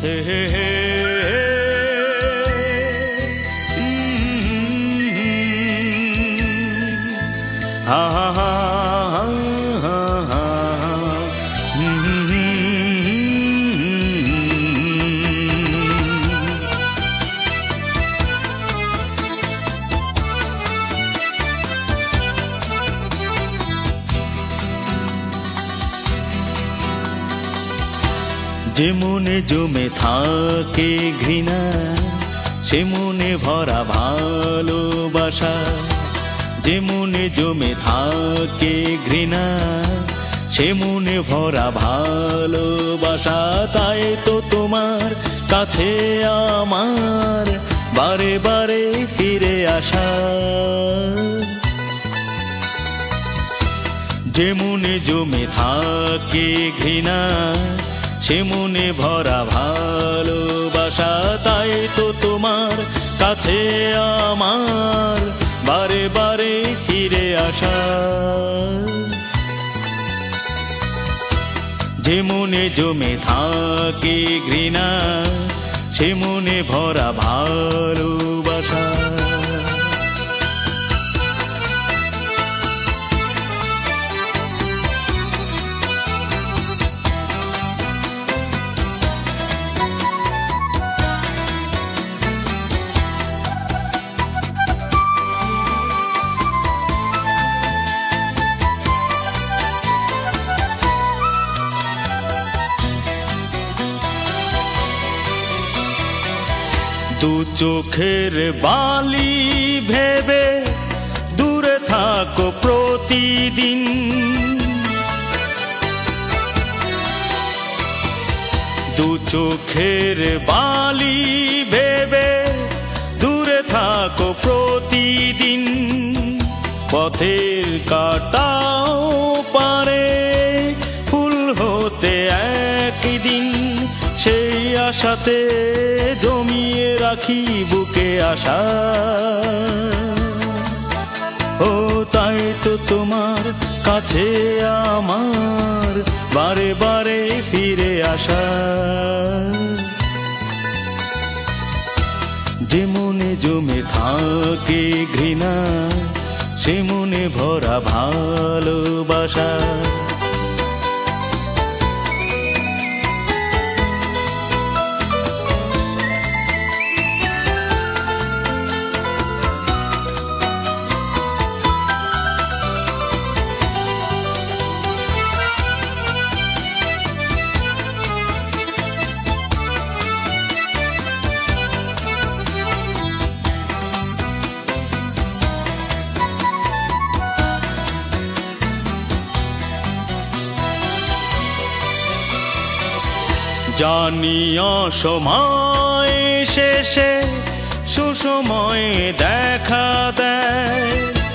হে হে হে হা হা হা যে মনে জমে থাকে ঘৃণা সে মনে ভরা ভালোবাসা যে মনে জমে থাকে ঘৃণা সে মনে ভরা ভালোবাসা তাই তো তোমার কাছে আমার বারে বারে ফিরে আসা যে মনে জমে থাকে ঘৃণা সে মনে ভরা ভালোবাসা তাই তো তোমার কাছে আমার বারে বারে ফিরে আসা যে মনে জমে থাকে ঘৃণা সে মনে ভরা ভালোবাসা দু চোখের বালি ভেবে দূরে থাকো প্রতিদিন দু চোখের বালি ভেবে দূরে থাকো প্রতিদিন পথের কাটাও পারে ফুল হতে একদিন সেই আশাতে জমিয়ে রাখি বুকে আশা ও তাই তো তোমার কাছে আমার বারে বারে ফিরে আসা যে মনে জমে থাকে ঘৃণা সে মনে ভরা ভালোবাসা জানি অসময় শেষে সুসময় দেখা দেয়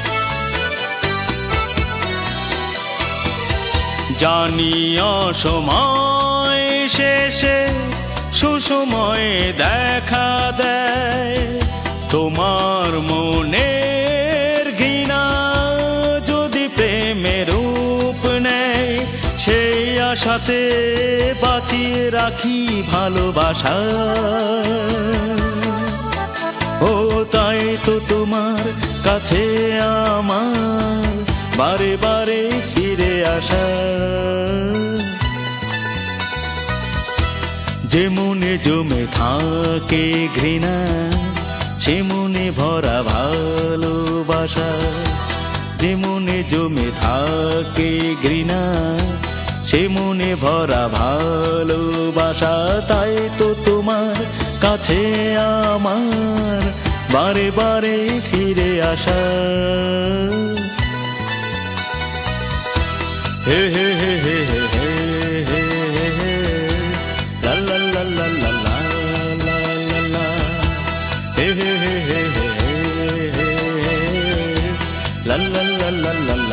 জানি অসময় শেষে সুসময় দেখা দেয় তোমার মনের ঘৃণা যদি প্রেমের রূপ নেয় সেই আশাতে বাঁচিয়ে রাখি ভালোবাসা ও তাই তো তোমার কাছে আমার বারে বারে ফিরে আসা যে মনে জমে থাকে ঘৃণা সে মনে ভরা ভালোবাসা যে মনে জমে থাকে ঘৃণা সে মনে ভরা ভালোবাসা তাই তো তোমার কাছে আমার বারে বারে ফিরে আসা হে হে হে হে হে হে হে হে লা লা লা লা লা লা লা লা হে হে হে হে হে লা লা লা লা লা